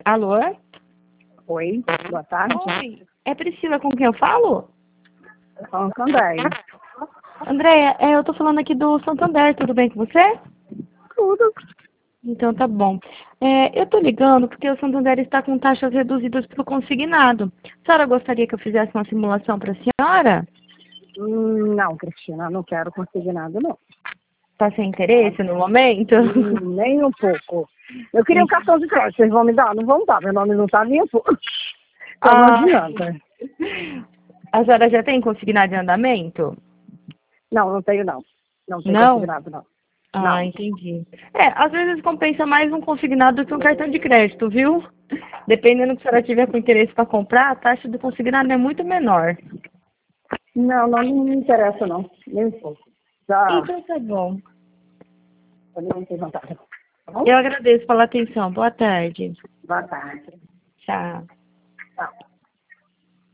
Alô? Oi, boa tarde. Oi, é Priscila com quem eu falo? Falando com a Andréia. Andréia, eu tô falando aqui do Santander, tudo bem com você? Tudo. Então tá bom. Eu tô ligando porque o Santander está com taxas reduzidas para o consignado. A senhora gostaria que eu fizesse uma simulação para a senhora? Não, Cristina, não quero conseguir nada, não. Tá sem interesse no momento? Nem um pouco. Eu queria um cartão de crédito, vocês vão me dar? Não vão dar, meu nome não tá limpo. Então não adianta. A senhora já tem consignado em andamento? Não tenho não. Não tenho Não? consignado, não. Ah, entendi. Às vezes compensa mais um consignado do que um cartão de crédito, viu? Dependendo do que a senhora tiver com interesse para comprar, a taxa do consignado é muito menor. Não me interessa, não. Nem um pouco. Já, Então tá bom. também não tenho vontade. Tá bom? Eu agradeço pela atenção. Boa tarde. Boa tarde. Tchau.